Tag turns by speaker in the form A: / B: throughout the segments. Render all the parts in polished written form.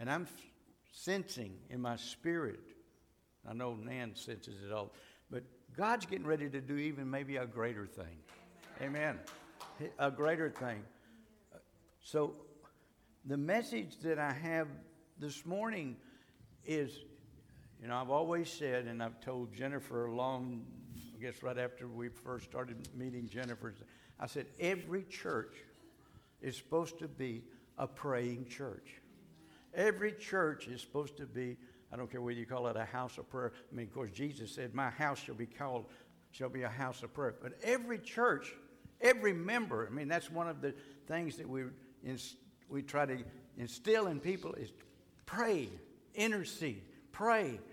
A: And I'm sensing in my spirit, I know Nan senses it all, but God's getting ready to do even maybe a greater thing. Amen. A greater thing. So the message that I have this morning is, I've always said, and I've told Jennifer I guess right after we first started meeting Jennifer, I said, every church is supposed to be a praying church. Every church is supposed to be, I don't care whether you call it a house of prayer. I mean, of course, Jesus said, my house shall be a house of prayer. But every church, every member, that's one of the things that we try to instill in people is pray, intercede, pray.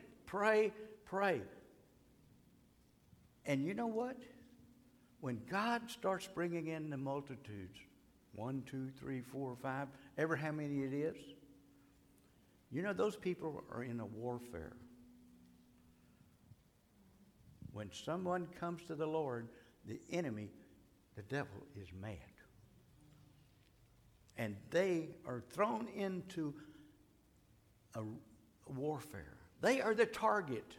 A: And you know what? When God starts bringing in the multitudes, 1, 2, 3, 4, 5, ever how many it is, those people are in a warfare. When someone comes to the Lord, the enemy, the devil, is mad. And they are thrown into a warfare. They are the target.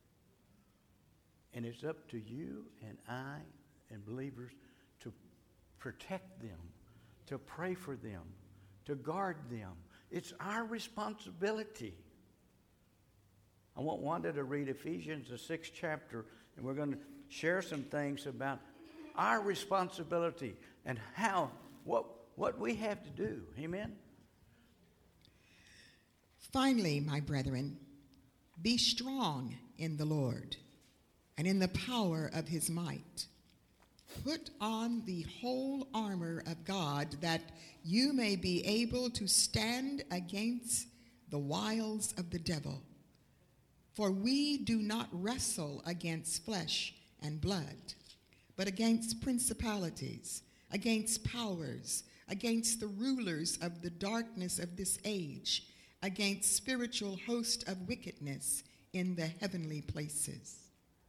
A: And it's up to you and I and believers to protect them, to pray for them, to guard them. It's our responsibility. I want Wanda to read Ephesians, the 6th chapter, and we're going to share some things about our responsibility and what we have to do. Amen?
B: Finally, my brethren, be strong in the Lord and in the power of his might. Put on the whole armor of God, that you may be able to stand against the wiles of the devil. For we do not wrestle against flesh and blood, but against principalities, against powers, against the rulers of the darkness of this age, against spiritual hosts of wickedness in the heavenly places.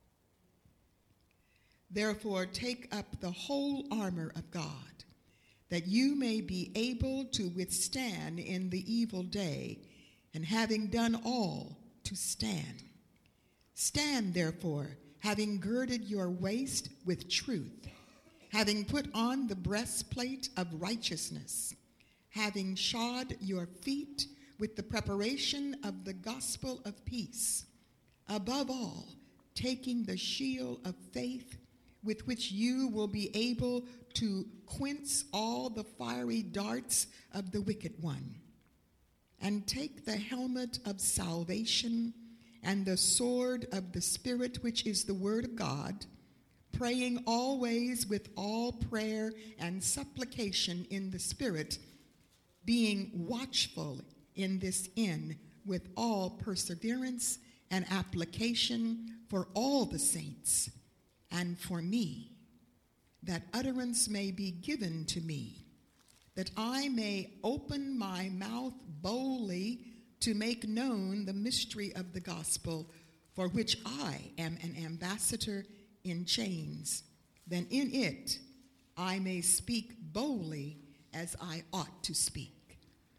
B: Therefore, take up the whole armor of God, that you may be able to withstand in the evil day, and having done all, to stand. Stand, therefore, having girded your waist with truth, having put on the breastplate of righteousness, having shod your feet with the preparation of the gospel of peace, above all, taking the shield of faith, with which you will be able to quench all the fiery darts of the wicked one. And take the helmet of salvation and the sword of the Spirit, which is the word of God, praying always with all prayer and supplication in the Spirit, being watchful in this end with all perseverance and application for all the saints, and for me, that utterance may be given to me, that I may open my mouth boldly to make known the mystery of the gospel, for which I am an ambassador in chains, that in it I may speak boldly as I ought to speak.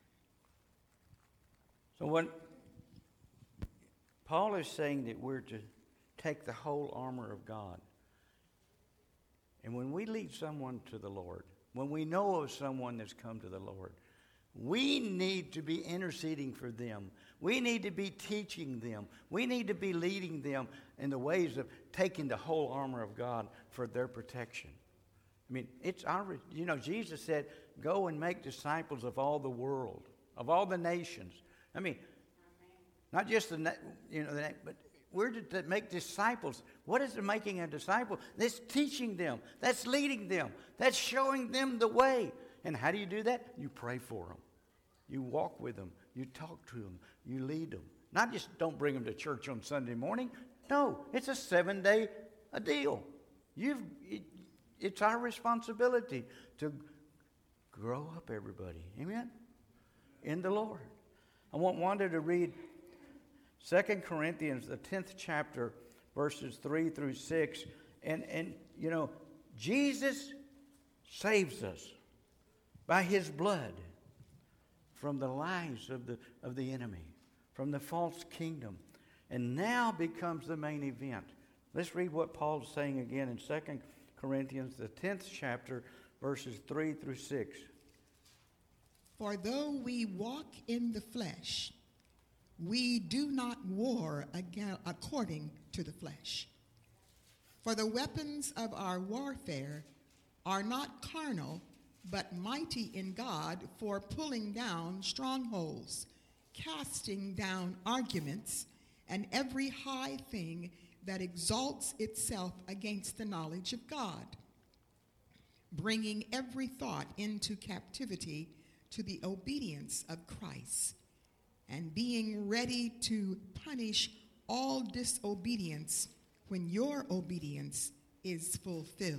A: So what Paul is saying, that we're to take the whole armor of God. And when we lead someone to the Lord, when we know of someone that's come to the Lord, we need to be interceding for them. We need to be teaching them. We need to be leading them in the ways of taking the whole armor of God for their protection. It's our, Jesus said, go and make disciples of all the world, of all the nations. Not just but we're to make disciples. What is making a disciple? That's teaching them. That's leading them. That's showing them the way. And how do you do that? You pray for them. You walk with them. You talk to them. You lead them. Not just don't bring them to church on Sunday morning. No, it's a 7-day deal. It's our responsibility to grow up everybody. Amen? In the Lord. I want Wanda to read 2 Corinthians, the 10th chapter, verses 3 through 6. And Jesus saves us by his blood from the lies of the enemy, from the false kingdom, and now becomes the main event. Let's read what Paul's saying again in 2 Corinthians, the 10th chapter, verses 3 through 6.
B: For though we walk in the flesh, we do not war according to the flesh. For the weapons of our warfare are not carnal, but mighty in God for pulling down strongholds, casting down arguments, and every high thing that exalts itself against the knowledge of God, bringing every thought into captivity to the obedience of Christ, and being ready to punish all disobedience when your obedience is fulfilled.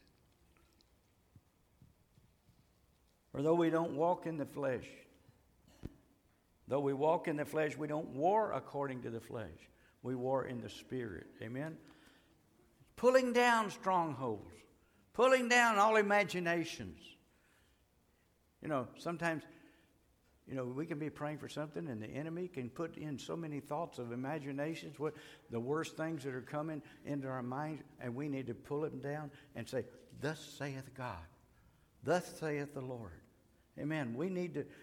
A: For though we don't walk in the flesh, though we walk in the flesh, we don't war according to the flesh. We war in the Spirit. Amen? Pulling down strongholds. Pulling down all imaginations. You know, sometimes, we can be praying for something and the enemy can put in so many thoughts of imaginations, what the worst things that are coming into our minds, and we need to pull them down and say, thus saith God. Thus saith the Lord. Amen. We need to,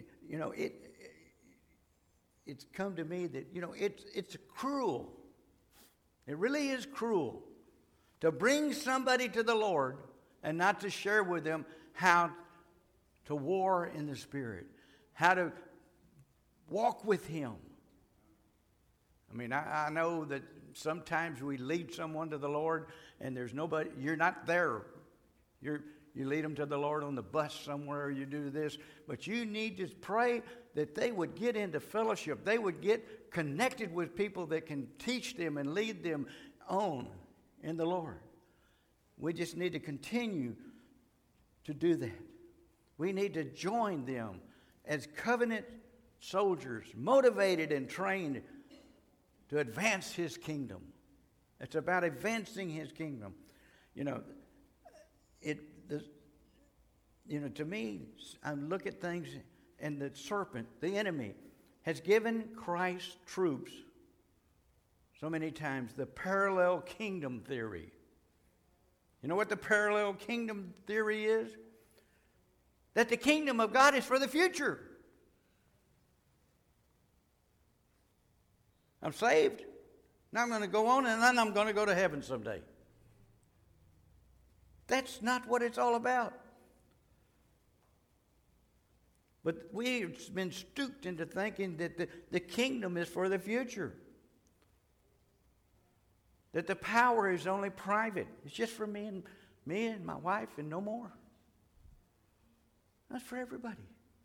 A: it's come to me that, it's cruel. It really is cruel to bring somebody to the Lord and not to share with them how to war in the Spirit, how to walk with Him. I mean, I know that sometimes we lead someone to the Lord and there's nobody, you're not there. You lead them to the Lord on the bus somewhere, you do this. But you need to pray that they would get into fellowship. They would get connected with people that can teach them and lead them on in the Lord. We just need to continue to do that. We need to join them as covenant soldiers, motivated and trained to advance His kingdom. It's about advancing His kingdom. To me, I look at things, and the serpent, the enemy, has given Christ's troops so many times the parallel kingdom theory. You know what the parallel kingdom theory is? That the kingdom of God is for the future. I'm saved. Now I'm going to go on, and then I'm going to go to heaven someday. That's not what it's all about. But we've been stooped into thinking that the kingdom is for the future. That the power is only private. It's just for me and my wife and no more. That's for everybody.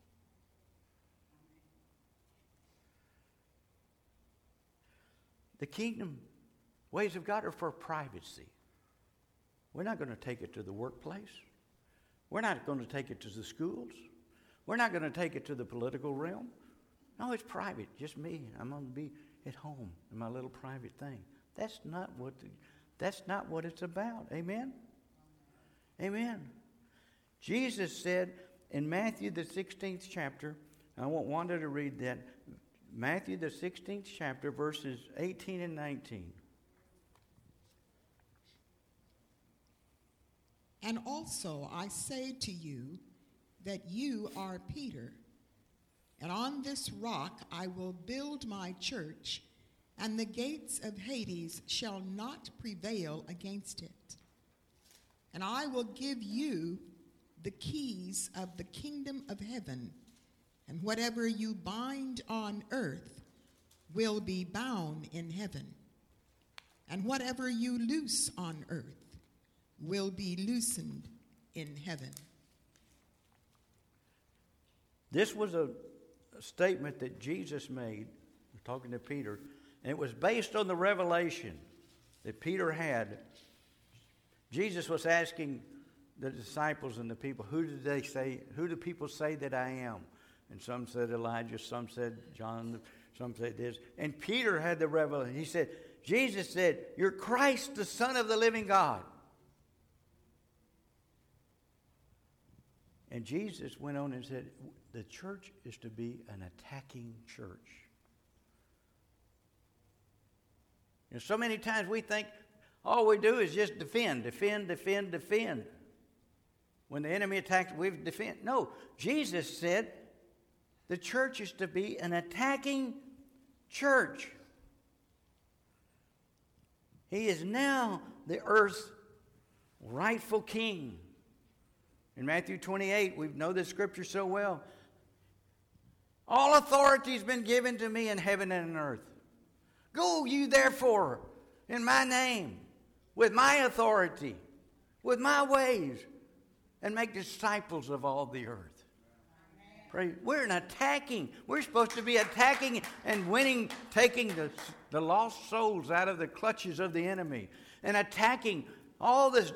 A: The kingdom ways of God are for privacy. We're not going to take it to the workplace. We're not going to take it to the schools. We're not going to take it to the political realm. No, it's private, just me. I'm going to be at home in my little private thing. That's not what it's about. Amen? Amen. Jesus said in Matthew the 16th chapter, I want Wanda to read that, Matthew the 16th chapter, verses 18 and 19.
B: And also I say to you that you are Peter, and on this rock I will build my church, and the gates of Hades shall not prevail against it. And I will give you the keys of the kingdom of heaven, and whatever you bind on earth will be bound in heaven, and whatever you loose on earth will be loosened in heaven.
A: This was a statement that Jesus made, talking to Peter, and it was based on the revelation that Peter had. Jesus was asking the disciples and the people, who do people say that I am? And some said Elijah, some said John, some said this. And Peter had the revelation. Jesus said, you're Christ, the Son of the living God. And Jesus went on and said, the church is to be an attacking church. You know, so many times we think all we do is just defend. When the enemy attacks, we defend. No, Jesus said the church is to be an attacking church. He is now the earth's rightful king. In Matthew 28, we know this scripture so well. All authority has been given to me in heaven and on earth. Go you therefore in my name, with my authority, with my ways, and make disciples of all the earth. Pray. We're supposed to be attacking and winning, taking the lost souls out of the clutches of the enemy, and attacking all this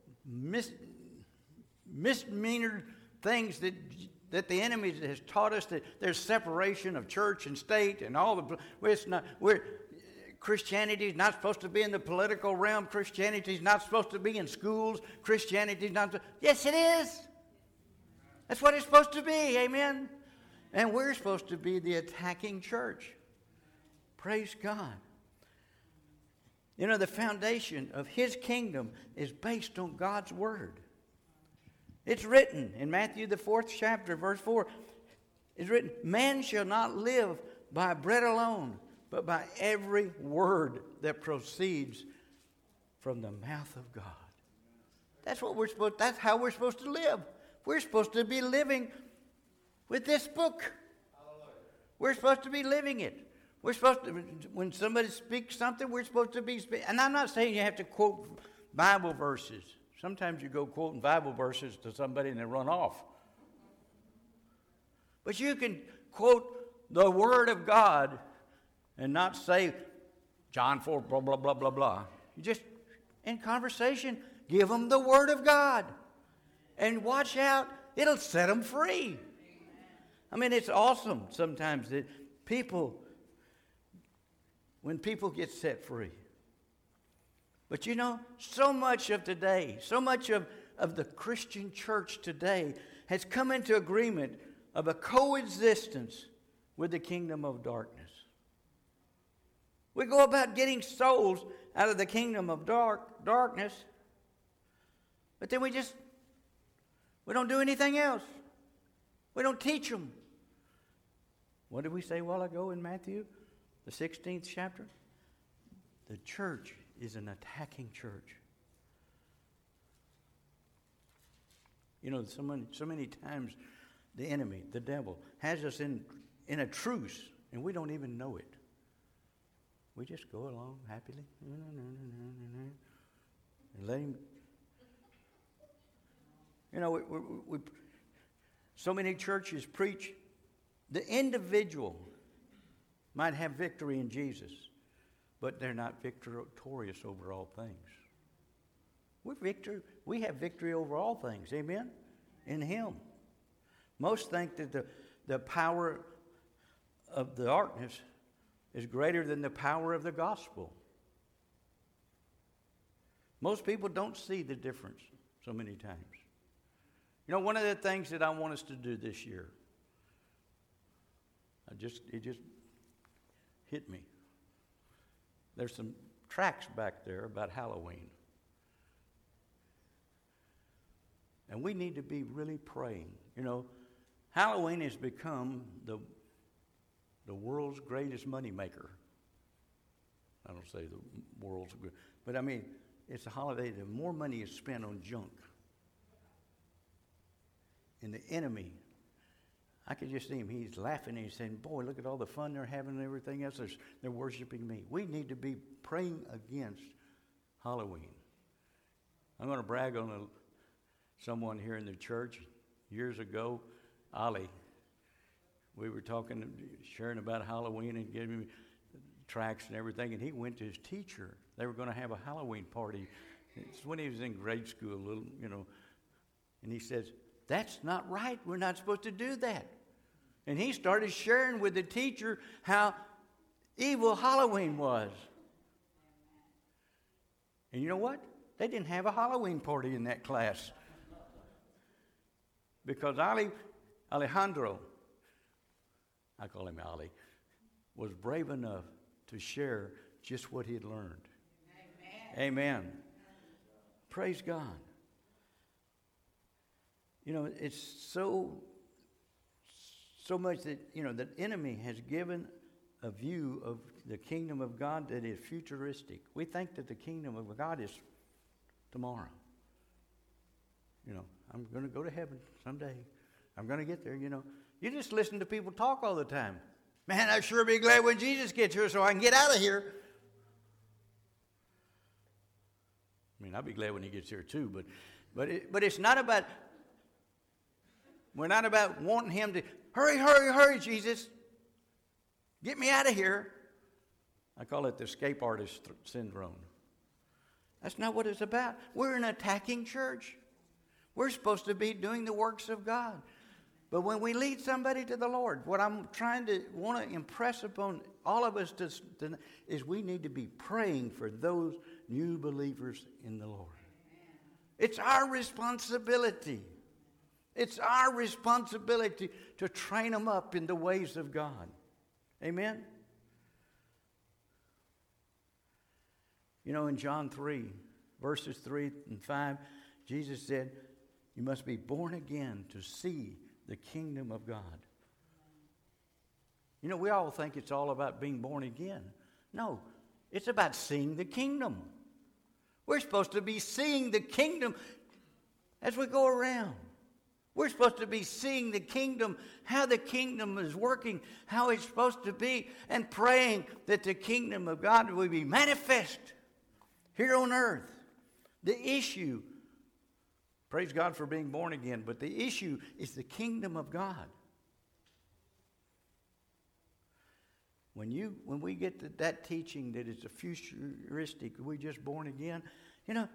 A: misdemeanor things that the enemy has taught us, that there's separation of church and state and all the. Christianity is not supposed to be in the political realm. Christianity is not supposed to be in schools. Christianity is not. Yes, it is. That's what it's supposed to be. Amen. And we're supposed to be the attacking church. Praise God. You know, the foundation of His kingdom is based on God's word. It's written in Matthew the 4th chapter, verse 4. It's written, man shall not live by bread alone, but by every word that proceeds from the mouth of God. That's how we're supposed to live. We're supposed to be living with this book. We're supposed to be living it. We're supposed to, when somebody speaks something, we're supposed to be speaking. And I'm not saying you have to quote Bible verses. Sometimes you go quoting Bible verses to somebody and they run off. But you can quote the Word of God and not say John 4, blah, blah, blah, blah, blah. You just, in conversation, give them the Word of God. And watch out, it'll set them free. I mean, it's awesome sometimes that when people get set free. But you know, so much of today, so much of the Christian church today has come into agreement of a coexistence with the kingdom of darkness. We go about getting souls out of the kingdom of darkness, but then we don't do anything else. We don't teach them. What did we say a while ago in Matthew, the 16th chapter? The church is an attacking church. You know, so many times the enemy, the devil, has us in a truce, and we don't even know it. We just go along happily and let him. You know, so many churches preach the individual might have victory in Jesus, but they're not victorious over all things. We have victory over all things, amen? In Him. Most think that the power of the darkness is greater than the power of the gospel. Most people don't see the difference so many times. You know, one of the things that I want us to do this year, it just hit me. There's some tracts back there about Halloween. And we need to be really praying. You know, Halloween has become the world's greatest money maker. I don't say the world's, but I mean, it's a holiday that more money is spent on junk. And the enemy, I could just see him. He's laughing and he's saying, boy, look at all the fun they're having and everything else. They're worshiping me. We need to be praying against Halloween. I'm going to brag on someone here in the church. Years ago, Ollie, we were sharing about Halloween and giving me tracts and everything, and he went to his teacher. They were going to have a Halloween party. It's when he was in grade school, and he says, that's not right. We're not supposed to do that. And he started sharing with the teacher how evil Halloween was. And you know what? They didn't have a Halloween party in that class. because Alejandro, I call him Ali, was brave enough to share just what he had learned. Amen. Praise God. You know, it's so much that, you know, the enemy has given a view of the kingdom of God that is futuristic. We think that the kingdom of God is tomorrow. You know, I'm going to go to heaven someday. I'm going to get there, you know. You just listen to people talk all the time. Man, I'd sure be glad when Jesus gets here so I can get out of here. I mean, I'll be glad when he gets here too, but it's not about, we're not about wanting him to, hurry, Jesus. Get me out of here. I call it the escape artist syndrome. That's not what it's about. We're an attacking church. We're supposed to be doing the works of God. But when we lead somebody to the Lord, what I'm want to impress upon all of us is we need to be praying for those new believers in the Lord. It's our responsibility. It's our responsibility to train them up in the ways of God. Amen? You know, in John 3, verses 3 and 5, Jesus said, you must be born again to see the kingdom of God. You know, we all think it's all about being born again. No, it's about seeing the kingdom. We're supposed to be seeing the kingdom as we go around. We're supposed to be seeing the kingdom, how the kingdom is working, how it's supposed to be, and praying that the kingdom of God will be manifest here on earth. The issue, praise God for being born again, but the issue is the kingdom of God. When we get to that teaching that it's a futuristic, we're just born again, you know,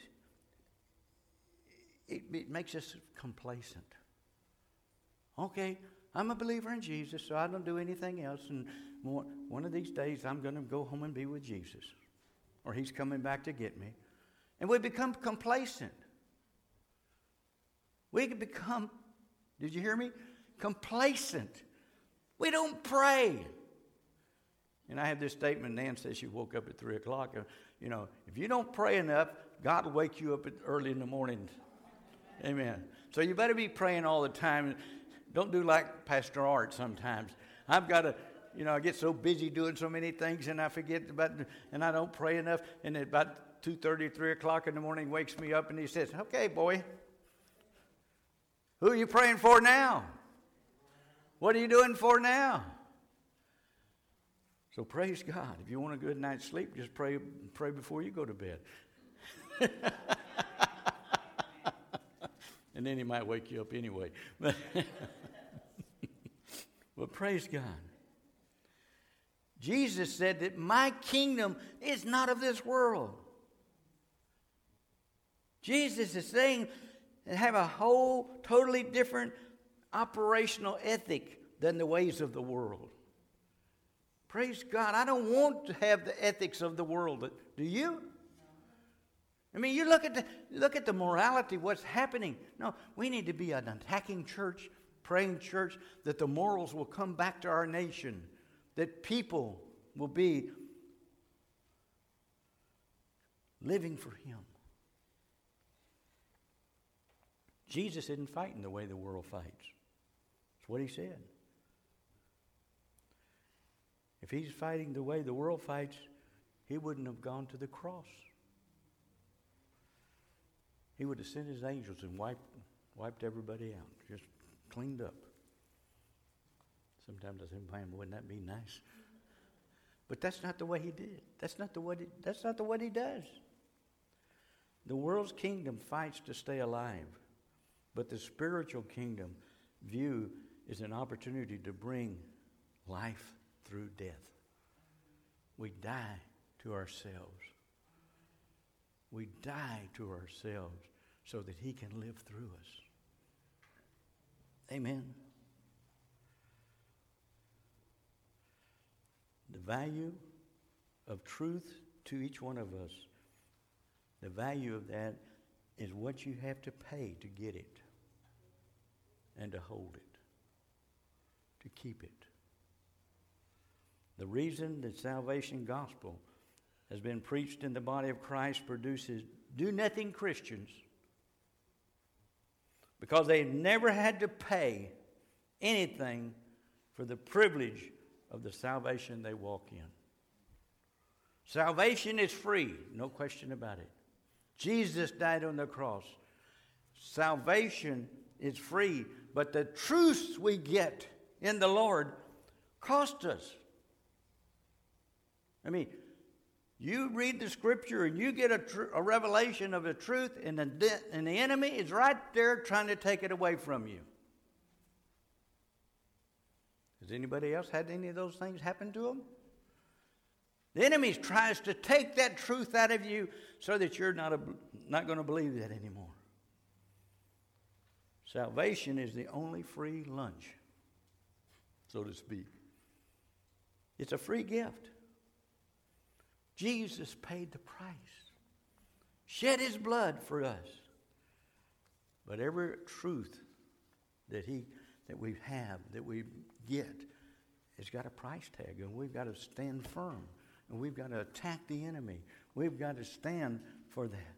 A: it makes us complacent. Okay, I'm a believer in Jesus, so I don't do anything else, and one of these days I'm going to go home and be with Jesus, or he's coming back to get me. And we become complacent. We can become, did you hear me? Complacent. We don't pray. And I have this statement, Nan says she woke up at 3 o'clock. You know, if you don't pray enough, God will wake you up early in the morning. Amen. So you better be praying all the time. Don't do like Pastor Art sometimes. I've got to, you know, I get so busy doing so many things and I forget about, and I don't pray enough. And at about 2:30, 3 o'clock in the morning, he wakes me up and he says, okay, boy, who are you praying for now? What are you doing for now? So praise God. If you want a good night's sleep, just pray before you go to bed. And then he might wake you up anyway. But praise God. Jesus said that my kingdom is not of this world. Jesus is saying that have a whole totally different operational ethic than the ways of the world. Praise God. I don't want to have the ethics of the world. Do you? I mean, you look at the morality, what's happening. No, we need to be an attacking church, praying church, that the morals will come back to our nation, that people will be living for him. Jesus isn't fighting the way the world fights. That's what he said. If he's fighting the way the world fights, he wouldn't have gone to the cross. He would have sent his angels and wiped everybody out, just cleaned up. Sometimes I think, man, wouldn't that be nice? But that's not the way he did. That's not the way he does. The world's kingdom fights to stay alive, but the spiritual kingdom view is an opportunity to bring life through death. We die to ourselves. We die to ourselves so that he can live through us. Amen. The value of truth to each one of us, the value of that is what you have to pay to get it. and to hold it, to keep it. The reason the salvation gospel has been preached in the body of Christ produces do-nothing Christians, because they've never had to pay anything for the privilege of the salvation they walk in. Salvation is free, no question about it. Jesus died on the cross. Salvation is free, but the truths we get in the Lord cost us. I mean, you read the Scripture and you get a revelation of the truth, and the enemy is right there trying to take it away from you. Has anybody else had any of those things happen to them? The enemy tries to take that truth out of you so that you're not going to believe that anymore. Salvation is the only free lunch, so to speak. It's a free gift. Jesus paid the price, shed his blood for us. But every truth that we have, that we get, it's got a price tag, and we've got to stand firm, and we've got to attack the enemy. We've got to stand for that.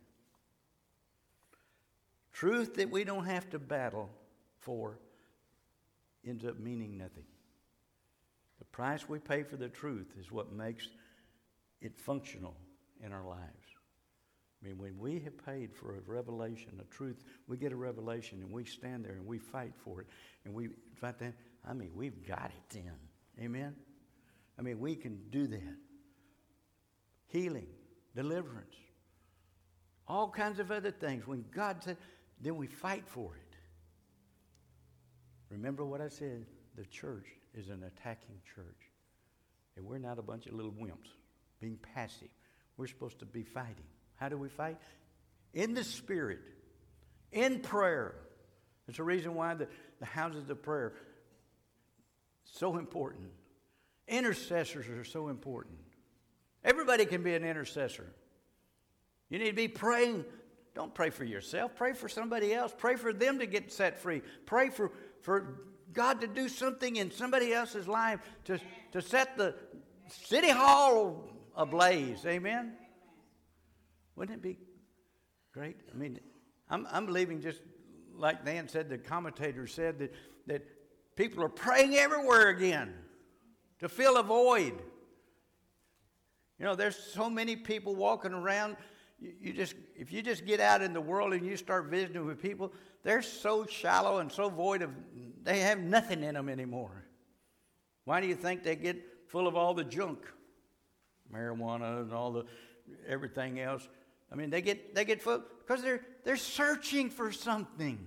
A: Truth that we don't have to battle for ends up meaning nothing. The price we pay for the truth is what makes it functional in our lives. I mean, when we have paid for a revelation, a truth, we get a revelation and we stand there and we fight for it. And we fight that. I mean, we've got it then. Amen? I mean, we can do that. Healing, deliverance, all kinds of other things. When God said, then we fight for it. Remember what I said? The church is an attacking church. And we're not a bunch of little wimps being passive. We're supposed to be fighting. How do we fight? In the Spirit, in prayer. It's the reason why the houses of prayer so important. Intercessors are so important. Everybody can be an intercessor. You need to be praying. Don't pray for yourself. Pray for somebody else. Pray for them to get set free. Pray for God to do something in somebody else's life to set the city hall ablaze. Amen? Wouldn't it be great? I mean, I'm believing, just like Dan said, the commentator said, that people are praying everywhere again to fill a void. You know, there's so many people walking around. If you just get out in the world and you start visiting with people, they're so shallow and so void of, they have nothing in them anymore. Why do you think they get full of all the junk? Marijuana and all the everything else. I mean, they get full because they're searching for something.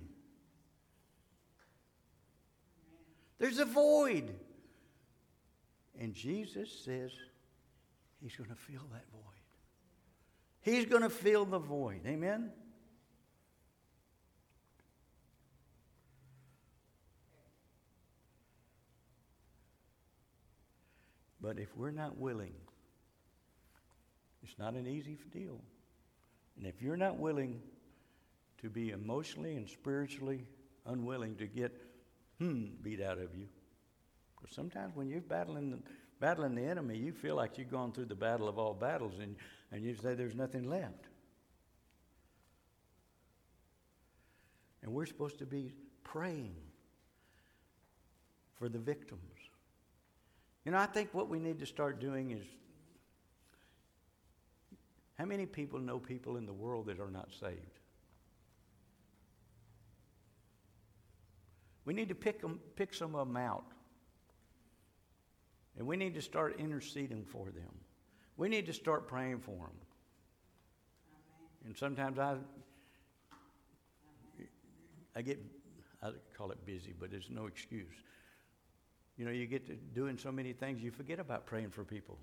A: There's a void. And Jesus says he's going to fill that void. He's going to fill the void. Amen? But if we're not willing, it's not an easy deal. And if you're not willing to be emotionally and spiritually unwilling to get beat out of you, because sometimes when you're battling the enemy, you feel like you've gone through the battle of all battles, and you say there's nothing left. And we're supposed to be praying for the victims. You know, I think what we need to start doing is, how many people know people in the world that are not saved? We need to pick some of them out. And we need to start interceding for them. We need to start praying for them. Amen. And sometimes I call it busy, but it's no excuse. You know, you get to doing so many things, you forget about praying for people.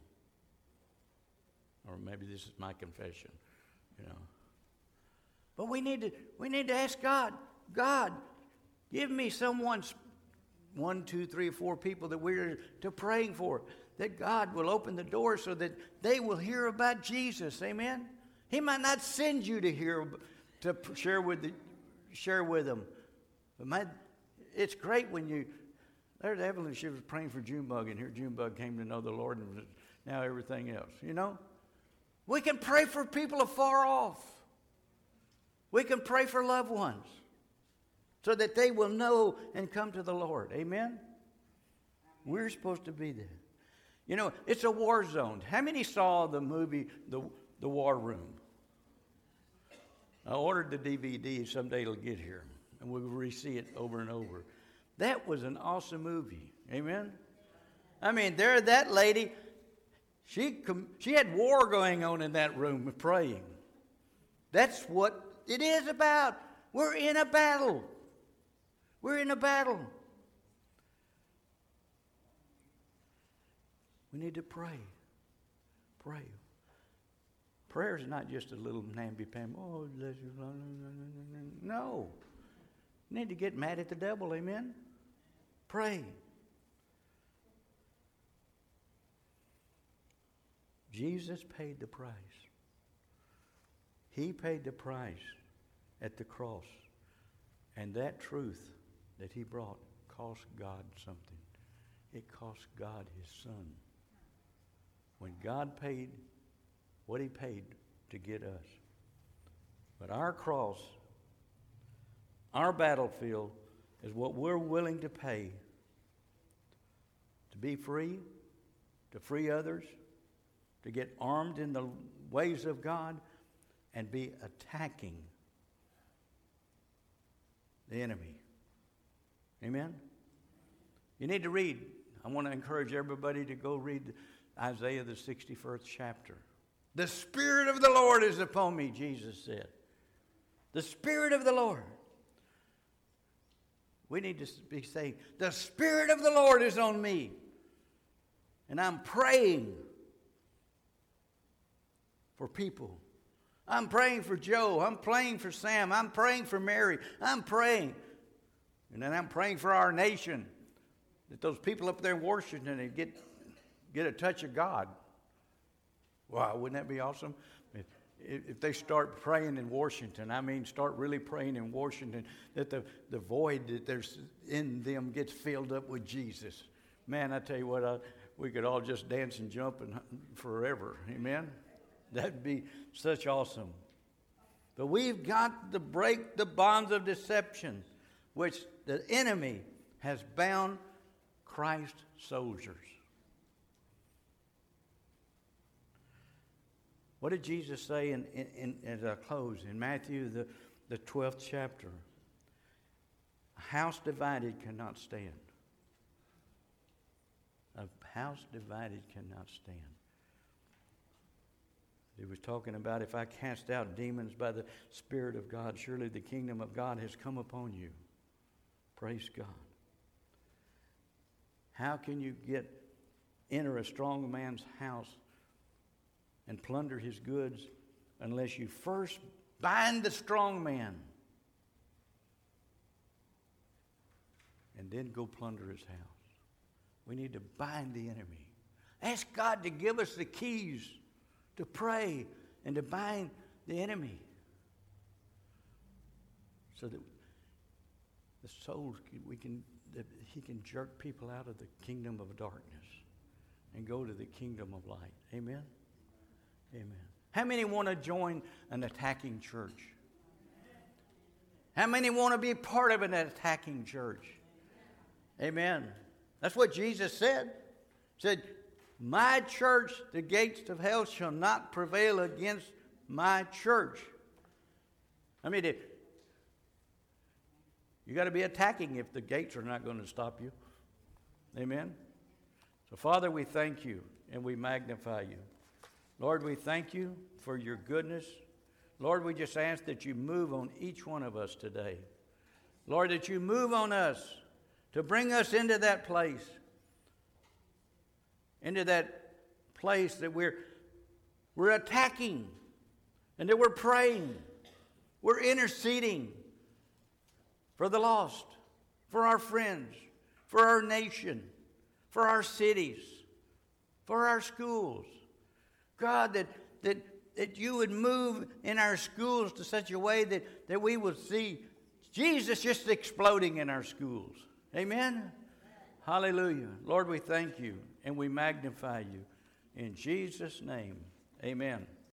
A: Or maybe this is my confession, you know. But we need to ask God, give me someone, 1, 2, 3, 4 people that we're to praying for, that God will open the door so that they will hear about Jesus. Amen? He might not send you to share with them. But it's great when you, there's Evelyn, she was praying for Junebug, and here Junebug came to know the Lord, and now everything else, you know. We can pray for people afar off. We can pray for loved ones so that they will know and come to the Lord. Amen? We're supposed to be there. You know, it's a war zone. How many saw the movie, The War Room? I ordered the DVD. Someday it'll get here, and we'll re-see it over and over. That was an awesome movie. Amen? I mean, there, that lady, she had war going on in that room praying. That's what it is about. We're in a battle. We're in a battle. We need to pray. Pray. Prayer is not just a little namby-pamby, oh, bless you. No. You need to get mad at the devil, amen? Pray. Jesus paid the price. He paid the price at the cross. And that truth that he brought cost God something. It cost God his son. When God paid what he paid to get us. But our cross, our battlefield, is what we're willing to pay to be free, to free others, to get armed in the ways of God, and be attacking the enemy. Amen? You need to read. I want to encourage everybody to go read Isaiah the 61st chapter. The Spirit of the Lord is upon me, Jesus said. The Spirit of the Lord. We need to be saying, the Spirit of the Lord is on me. And I'm praying for people. I'm praying for Joe. I'm praying for Sam. I'm praying for Mary. I'm praying. And then I'm praying for our nation. That those people up there in Washington get a touch of God. Wow, wouldn't that be awesome? If they start praying in Washington, I mean start really praying in Washington, that the void that there's in them gets filled up with Jesus. Man, I tell you what, we could all just dance and jump and forever. Amen? That'd be such awesome. But we've got to break the bonds of deception, which the enemy has bound Christ's soldiers. What did Jesus say as I close in Matthew, the 12th chapter? A house divided cannot stand. A house divided cannot stand. He was talking about, if I cast out demons by the Spirit of God, surely the kingdom of God has come upon you. Praise God. How can you enter a strong man's house and plunder his goods unless you first bind the strong man and then go plunder his house? We need to bind the enemy. Ask God to give us the keys to pray and to bind the enemy so that the souls, that he can jerk people out of the kingdom of darkness and go to the kingdom of light. Amen? Amen. How many want to join an attacking church? How many want to be part of an attacking church? Amen. That's what Jesus said. He said, my church, the gates of hell shall not prevail against my church. I mean, you got to be attacking if the gates are not going to stop you. Amen. So, Father, we thank you and we magnify you. Lord, we thank you for your goodness. Lord, we just ask that you move on each one of us today. Lord, that you move on us to bring us into that place that we're attacking and that we're praying. We're interceding for the lost, for our friends, for our nation, for our cities, for our schools. God, that you would move in our schools to such a way that we will see Jesus just exploding in our schools. Amen? Hallelujah. Lord, we thank you and we magnify you. In Jesus' name, amen.